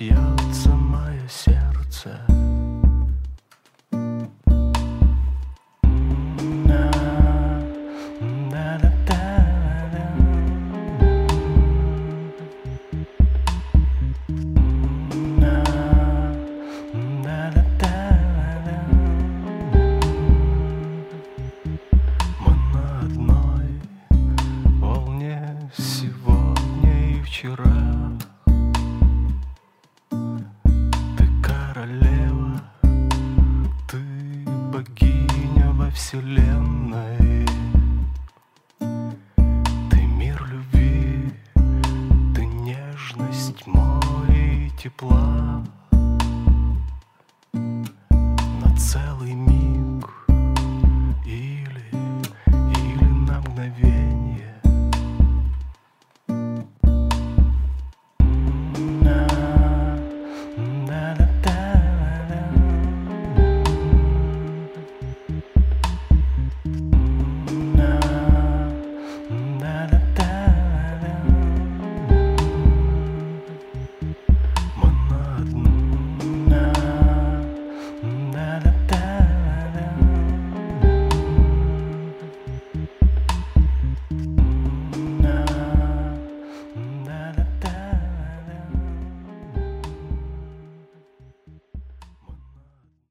бьется мое сердце. Мы на одной волне сегодня и вчера. Ты королева, ты богиня во вселенной. Ты мир любви, ты нежность, море и тепла.